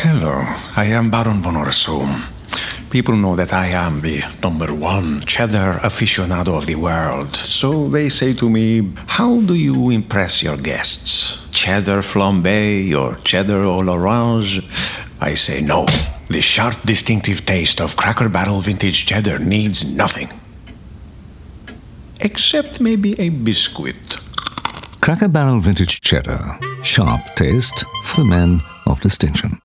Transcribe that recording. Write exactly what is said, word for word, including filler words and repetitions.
Hello, I am Baron von Orsum. People know that I am the number one cheddar aficionado of the world, so they say to me, how do you impress your guests? Cheddar flambe or cheddar all orange? I say no. The sharp, distinctive taste of Cracker Barrel vintage cheddar needs nothing. Except maybe a biscuit. Cracker Barrel vintage cheddar. Sharp taste for men of distinction.